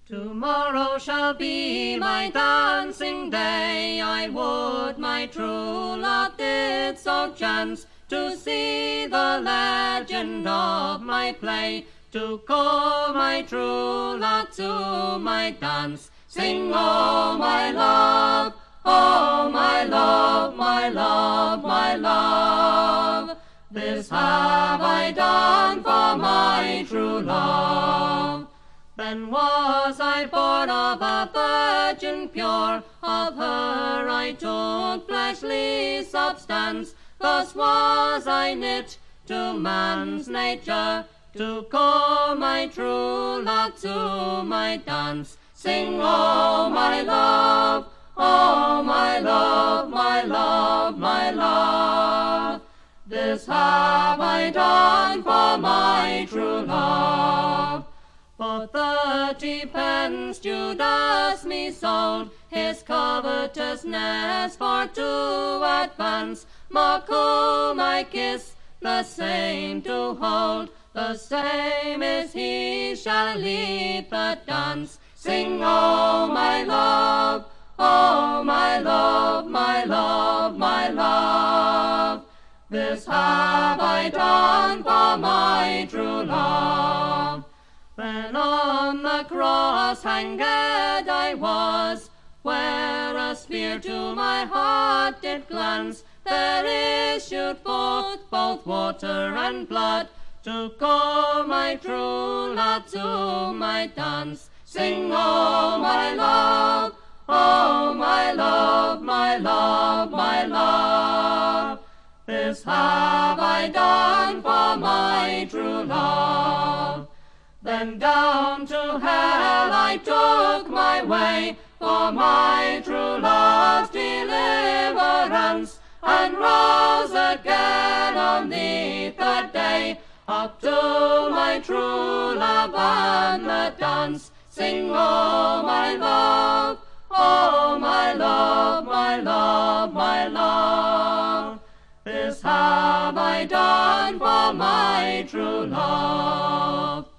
Tomorrow shall be my dancing day. I would my true love did so chance to see the legend of my play, to call my true love to my dance. Sing, oh my love, oh my love, my love, my love. This have I done for my true love. Then was I born of a virgin pure, of her I took fleshly substance. Thus was I knit to man's nature, to call my true love to my dance. Sing, oh my love, oh my love, my love, my love. This have I done for my true love. For 30 pence Judas me sold, his covetousness for to advance. Mark whom I kiss, the same to hold, the same is he shall lead the dance. Sing, oh my love, oh my love, my love, my love. This have I done for my true love. Then on the cross hanged I was, where a spear to my heart did glance. There issued forth both water and blood, to call my true love to my dance. Sing, oh my love, oh my love, my love, my love. This have I done for my true love. Then down to hell I took my way, for my true love's deliverance, and rose again on the third day, up to my true love and the dance. Sing, oh my love, oh my love, my love, my love. This have I done for my true love.